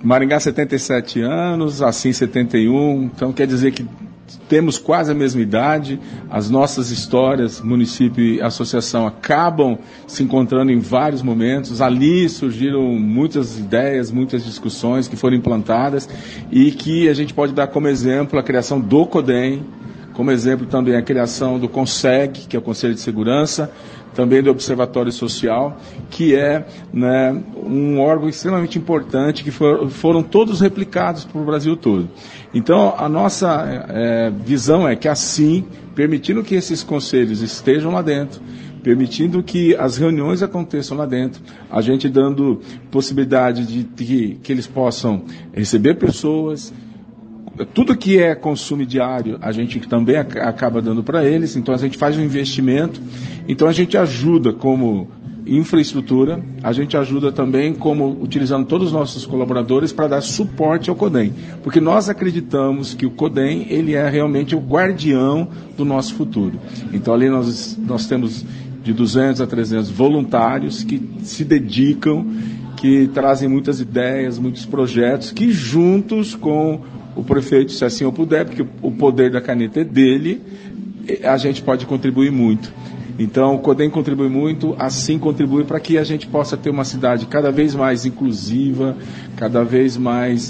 Maringá 77 anos, assim 71, então quer dizer que temos quase a mesma idade, as nossas histórias, município e associação, acabam se encontrando em vários momentos. Ali surgiram muitas ideias, muitas discussões que foram implantadas e que a gente pode dar como exemplo a criação do CODEM, como exemplo também a criação do CONSEG, que é o Conselho de Segurança, também do Observatório Social, que é, né, um órgão extremamente importante, que foram todos replicados para o Brasil todo. Então, a nossa visão é que assim, permitindo que esses conselhos estejam lá dentro, permitindo que as reuniões aconteçam lá dentro, a gente dando possibilidade de que eles possam receber pessoas. Tudo que é consumo diário, a gente também acaba dando para eles, então a gente faz um investimento, então a gente ajuda como infraestrutura, a gente ajuda também como utilizando todos os nossos colaboradores para dar suporte ao CODEM, porque nós acreditamos que o CODEM, ele é realmente o guardião do nosso futuro. Então ali nós temos de 200 a 300 voluntários que se dedicam, que trazem muitas ideias, muitos projetos, que juntos com o prefeito, se assim eu puder, porque o poder da caneta é dele, a gente pode contribuir muito. Então, o CODEM contribui muito, assim contribui para que a gente possa ter uma cidade cada vez mais inclusiva, cada vez mais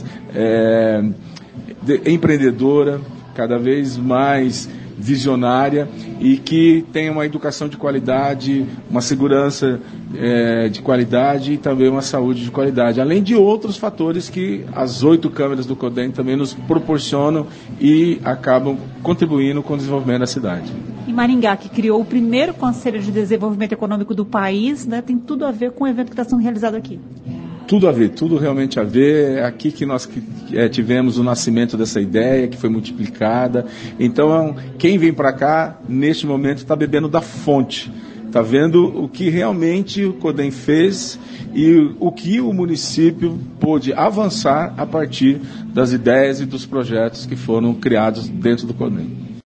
empreendedora, cada vez mais visionária e que tenha uma educação de qualidade, uma segurança de qualidade e também uma saúde de qualidade, além de outros fatores que as 8 câmeras do CODEM também nos proporcionam e acabam contribuindo com o desenvolvimento da cidade. E Maringá, que criou o primeiro Conselho de Desenvolvimento Econômico do país, né, tem tudo a ver com o evento que está sendo realizado aqui. Tudo a ver, tudo realmente a ver. É aqui que nós tivemos o nascimento dessa ideia, que foi multiplicada. Então, quem vem para cá, neste momento, está bebendo da fonte. Está vendo o que realmente o CODEM fez e o que o município pôde avançar a partir das ideias e dos projetos que foram criados dentro do CODEM.